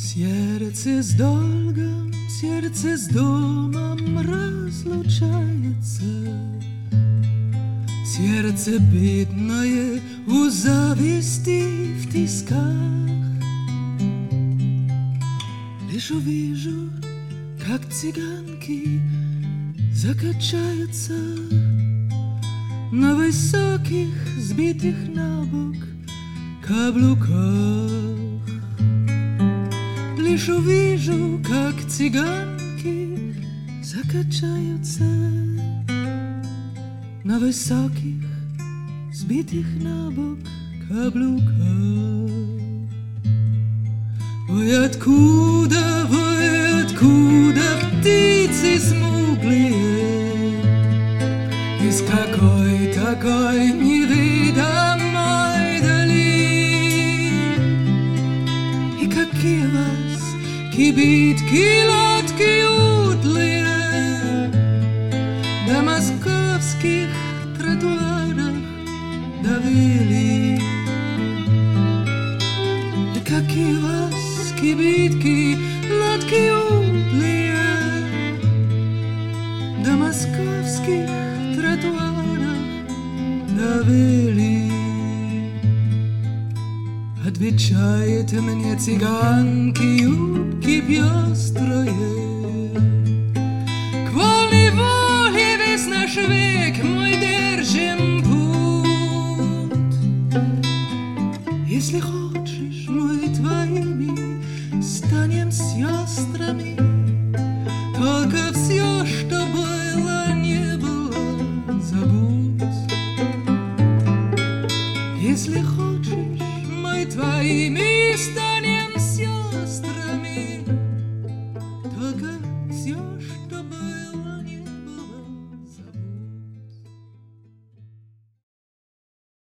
Сердце с долгом, сердце с домом разлучается. Сердце бедное у зависти в тисках. Лишь увижу, как цыганки закачаются на высоких, сбитых на бок каблуках. Лишь увижу, как цыганки закачаются на высоких, сбитых на бок каблуках. Ой, откуда птицы смуглые, из какой такой неведомой дали? И какие вас кибитки, лодки утлые до московских тротуарах довели? И какие вас кибитки, лодки утлые до московских тротуарах довели? Отвечает мне цыганки юбки пестрые. К вольной воле весь наш век мой держим путь. Если хочешь, мы твоими станем сестрами. Только все, что было, не было, забудь. Если хочешь, мы твоими